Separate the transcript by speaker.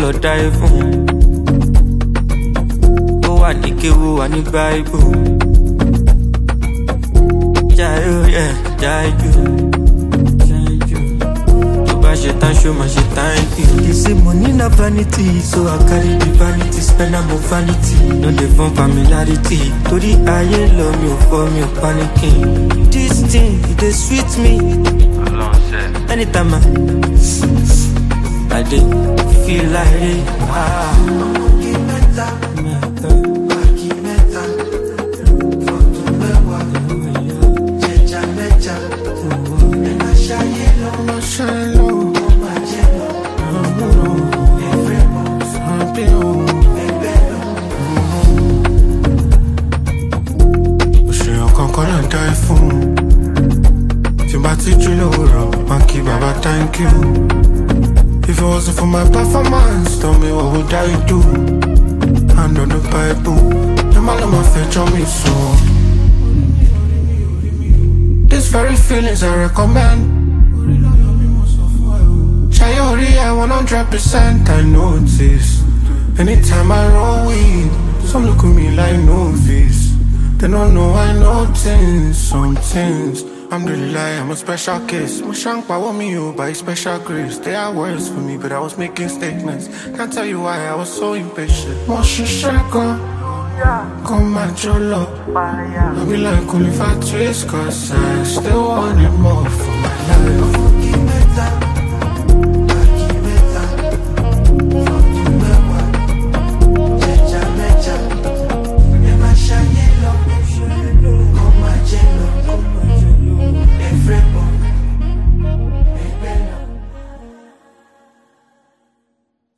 Speaker 1: lọ dáyé fún. Ó wà ní kéwú wà ní báíbù. Jaiye yẹ Jaiye jù. Tó bá ṣe tán ṣó máa ṣe thank you. They say money na vanity, so I carry the vanity, spend am on vanity. No dey form familiarity, torí ayé lọ mi ò fọ́ mi ò panicking. This thing it dey sweet me. Anytime I dey feel like it.
Speaker 2: Thank you. If it wasn't for my performance, tell me what would I do? Hand on the Bible, the man on my face on me so. These very feelings I recommend. Chayori, I 100%. I notice. Anytime I roll weed, some look at me like novice. They don't know I know things, some things. Alhamdulillah, I'm a special case. My shank power me you by special grace. They are words for me, but I was making statements. Can't tell you why I was so impatient. Moshe Shaka, come at your love. I be like only for twist, cause I still want it more for my